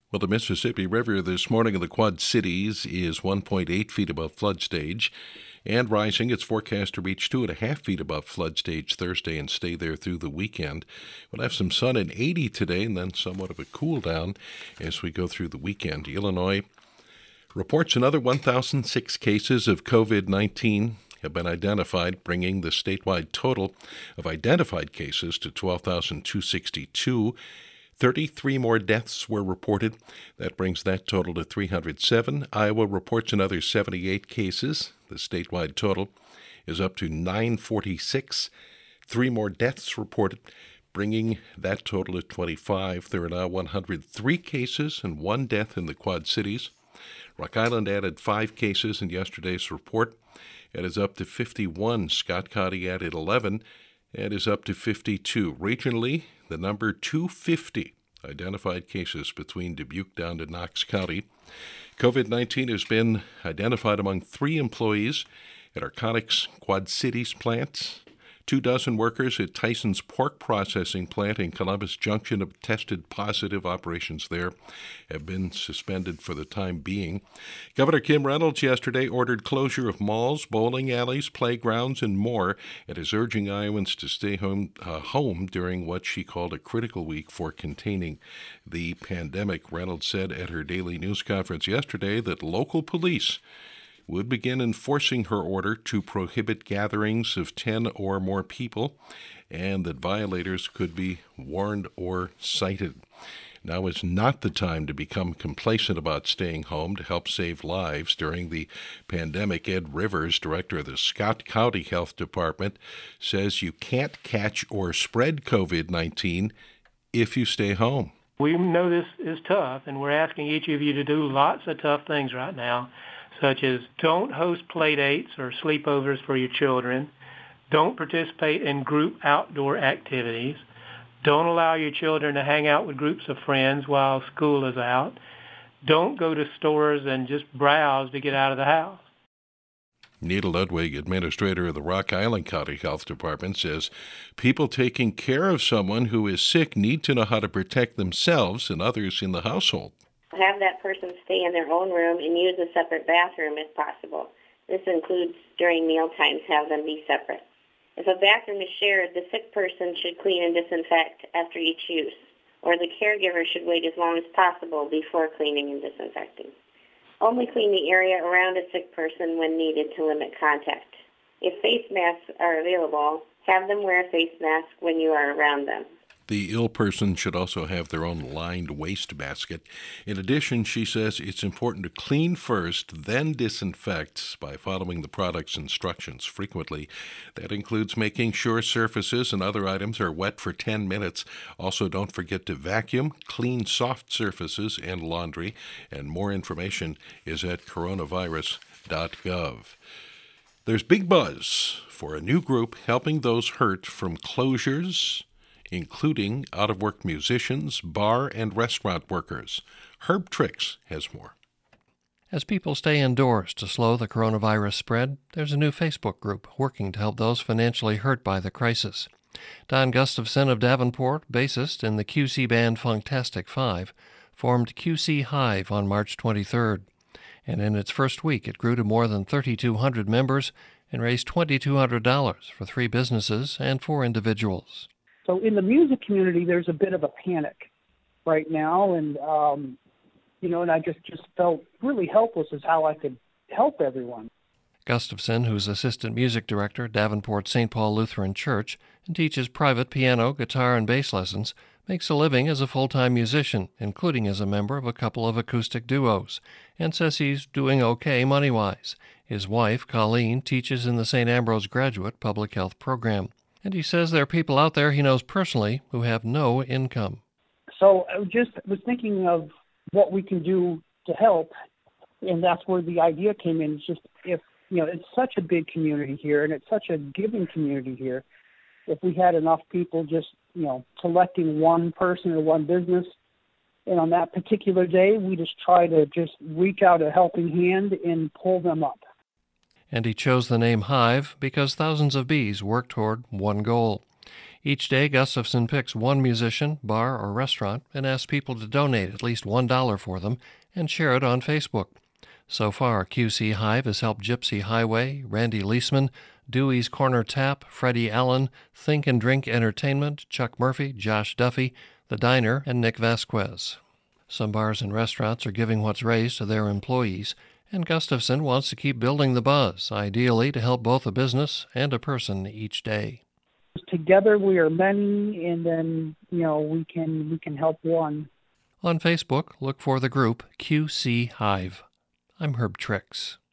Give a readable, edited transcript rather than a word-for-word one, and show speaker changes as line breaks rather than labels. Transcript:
Well, the Mississippi River this morning in the Quad Cities is 1.8 feet above flood stage and rising. It's forecast to reach 2.5 feet above flood stage Thursday and stay there through the weekend. We'll have some sun and 80 today and then somewhat of a cool down as we go through the weekend. Illinois reports another 1,006 cases of COVID-19 have been identified, bringing the statewide total of identified cases to 12,262. 33 more deaths were reported. That brings that total to 307. Iowa reports another 78 cases. The statewide total is up to 946. 3 more deaths reported, bringing that total to 25. There are now 103 cases and 1 death in the Quad Cities. Rock Island added 5 cases in yesterday's report. It is up to 51. Scott County added 11. It is up to 52. Regionally, the number 250 identified cases between Dubuque down to Knox County. COVID-19 has been identified among 3 employees at Arconics Quad Cities plant. 24 workers at Tyson's pork processing plant in Columbus Junction have tested positive. Operations there have been suspended for the time being. Governor Kim Reynolds yesterday ordered closure of malls, bowling alleys, playgrounds, and more, and is urging Iowans to stay home during what she called a critical week for containing the pandemic. Reynolds said at her daily news conference yesterday that local police would begin enforcing her order to prohibit gatherings of 10 or more people, and that violators could be warned or cited. Now is not the time to become complacent about staying home to help save lives during the pandemic. Ed Rivers, director of the Scott County Health Department, says you can't catch or spread COVID-19 if you stay home.
We know this is tough, and we're asking each of you to do lots of tough things right now, such as don't host play dates or sleepovers for your children, don't participate in group outdoor activities, don't allow your children to hang out with groups of friends while school is out, don't go to stores and just browse to get out of the house.
Nita Ludwig, administrator of the Rock Island County Health Department, says people taking care of someone who is sick need to know how to protect themselves and others in the household.
Have that person stay in their own room and use a separate bathroom if possible. This includes during meal times, have them be separate. If a bathroom is shared, the sick person should clean and disinfect after each use, or the caregiver should wait as long as possible before cleaning and disinfecting. Only clean the area around a sick person when needed to limit contact. If face masks are available, have them wear a face mask when you are around them.
The ill person should also have their own lined waste basket. In addition, she says it's important to clean first, then disinfect by following the product's instructions frequently. That includes making sure surfaces and other items are wet for 10 minutes. Also, don't forget to vacuum, clean soft surfaces, and laundry. And more information is at coronavirus.gov. There's big buzz for a new group helping those hurt from closures, including out-of-work musicians, bar and restaurant workers. Herb Trix has more.
As people stay indoors to slow the coronavirus spread, there's a new Facebook group working to help those financially hurt by the crisis. Don Gustafson of Davenport, bassist in the QC band Funktastic 5, formed QC Hive on March 23rd. And in its first week, it grew to more than 3,200 members and raised $2,200 for 3 businesses and 4 individuals.
So in the music community, there's a bit of a panic right now, and and I just felt really helpless as how I could help everyone.
Gustafson, who's assistant music director at Davenport St. Paul Lutheran Church and teaches private piano, guitar, and bass lessons, makes a living as a full-time musician, including as a member of a couple of acoustic duos, and says he's doing okay money-wise. His wife, Colleen, teaches in the St. Ambrose Graduate Public Health Program. And he says there are people out there he knows personally who have no income.
So I was thinking of what we can do to help, and that's where the idea came in. It's just if, it's such a big community here, and it's such a giving community here, if we had enough people just, selecting one person or one business, and on that particular day, we just try to just reach out a helping hand and pull them up.
And he chose the name Hive because thousands of bees work toward one goal. Each day, Gustafson picks one musician, bar, or restaurant and asks people to donate at least $1 for them and share it on Facebook. So far, QC Hive has helped Gypsy Highway, Randy Leisman, Dewey's Corner Tap, Freddie Allen, Think and Drink Entertainment, Chuck Murphy, Josh Duffy, The Diner, and Nick Vasquez. Some bars and restaurants are giving what's raised to their employees, and Gustafson wants to keep building the buzz, ideally to help both a business and a person each day.
Together we are many, and then we can help one.
On Facebook, look for the group QC Hive. I'm Herb Trix.